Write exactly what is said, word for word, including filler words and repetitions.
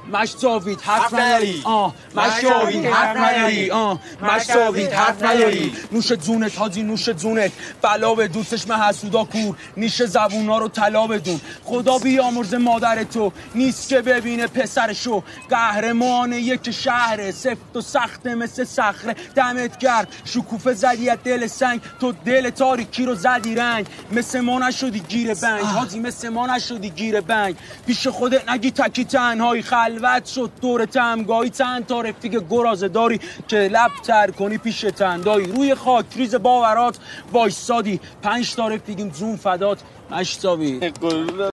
مشتاوید حرف نداری آه مشتاوید حرف نداری آه مشتاوید حرف نداری نوش جونت حاجی نوش جونت بلا به دوستش من حسودا کور نیش زبونا رو طلا بدون خدا بیامرز مادر تو نیست که ببینه پسرشو قهرمان یک شهر سفت و سخت مثل صخره دمت گرد شکوفه زدی از دل سنگ تو دل تاریکی رو زدی رنگ مثل ما نشدی گیر بنگ حاجی مثل ما نشدی گیر بنگ پیش خودت نگی تکی تنهایی خلوت شد دور تمگاهی چند تا رفیق گرازه داری که لب تر کنی پیش تندایی روی خاک ریز باورات وایسادی پنج تا رفیقیم جون فدات مشتاوید